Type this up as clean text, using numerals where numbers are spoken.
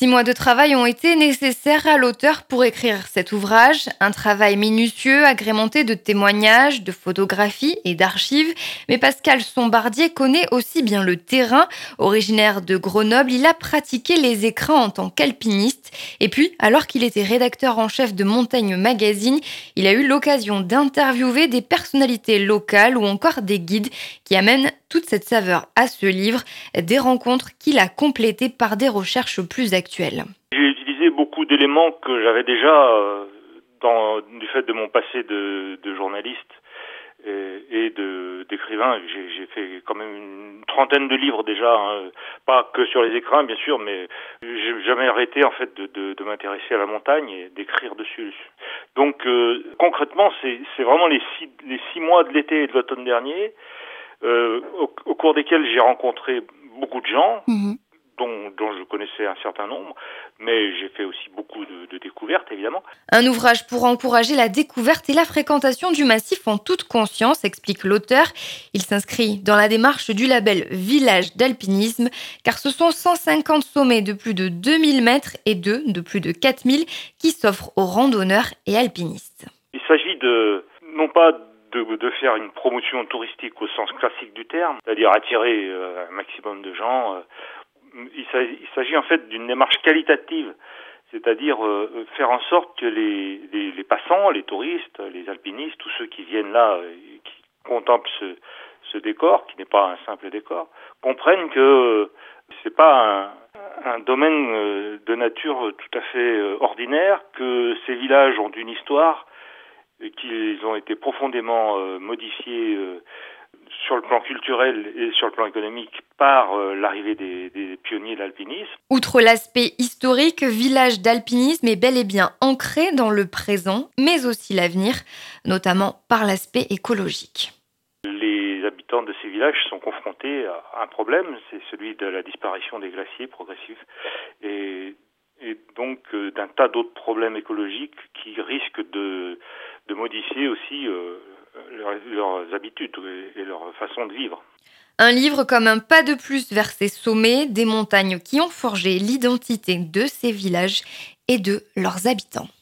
6 mois de travail ont été nécessaires à l'auteur pour écrire cet ouvrage. Un travail minutieux, agrémenté de témoignages, de photographies et d'archives. Mais Pascal Sombardier connaît aussi bien le terrain. Originaire de Grenoble, il a pratiqué les écrins en tant qu'alpiniste. Et puis, alors qu'il était rédacteur en chef de Montagne Magazine, il a eu l'occasion d'interviewer des personnalités locales ou encore des guides qui amènent toute cette saveur à ce livre. Des rencontres qu'il a complétées par des recherches plus actuelles. J'ai utilisé beaucoup d'éléments que j'avais déjà du fait de mon passé de journaliste d'écrivain. J'ai fait quand même une trentaine de livres déjà, pas que sur les écrins bien sûr, mais j'ai jamais arrêté en fait de m'intéresser à la montagne et d'écrire dessus. Donc concrètement, c'est vraiment les six mois de l'été et de l'automne dernier, au cours desquels j'ai rencontré beaucoup de gens. Dont je connaissais un certain nombre, mais j'ai fait aussi beaucoup de découvertes, évidemment. Un ouvrage pour encourager la découverte et la fréquentation du massif en toute conscience, explique l'auteur. Il s'inscrit dans la démarche du label Village d'alpinisme, car ce sont 150 sommets de plus de 2000 mètres et deux de plus de 4000 qui s'offrent aux randonneurs et alpinistes. Il s'agit non pas de faire une promotion touristique au sens classique du terme, c'est-à-dire attirer un maximum de gens. Il s'agit en fait d'une démarche qualitative, c'est-à-dire faire en sorte que les passants, les touristes, les alpinistes, tous ceux qui viennent là et qui contemplent ce décor, qui n'est pas un simple décor, comprennent que c'est pas un domaine de nature tout à fait ordinaire, que ces villages ont une histoire, et qu'ils ont été profondément modifiés sur le plan culturel et sur le plan économique par l'arrivée des pionniers de l'alpinisme. Outre l'aspect historique, Village d'alpinisme est bel et bien ancré dans le présent, mais aussi l'avenir, notamment par l'aspect écologique. Les habitants de ces villages sont confrontés à un problème, c'est celui de la disparition des glaciers progressifs et donc d'un tas d'autres problèmes écologiques qui risquent de modifier aussi leurs habitudes et leur façon de vivre. Un livre comme un pas de plus vers ces sommets, des montagnes qui ont forgé l'identité de ces villages et de leurs habitants.